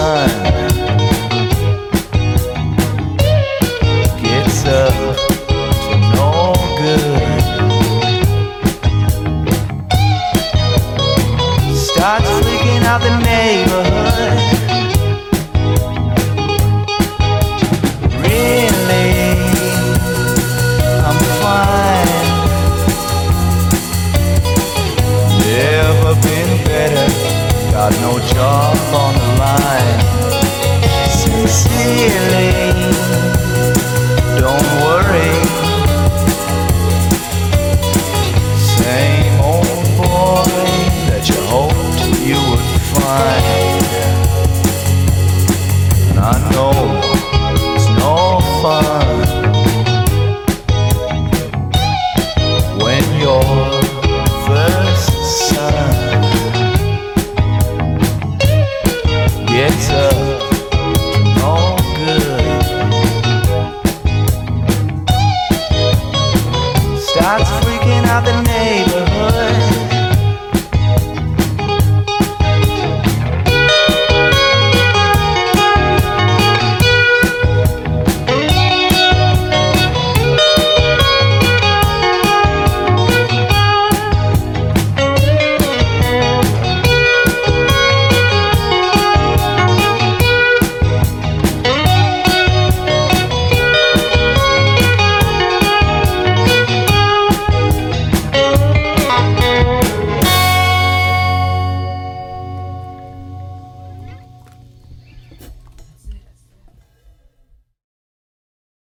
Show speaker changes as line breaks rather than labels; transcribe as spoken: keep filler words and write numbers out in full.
son gets up to no good, starts freaking out the neighborhood. Really, I'm fine. Never been better. Got no job on the line. Sincerely, don't worry. Same old boy that you hoped you would find. And I know it's no fun when your first son gets up to no good, starts freaking out the neighborhood.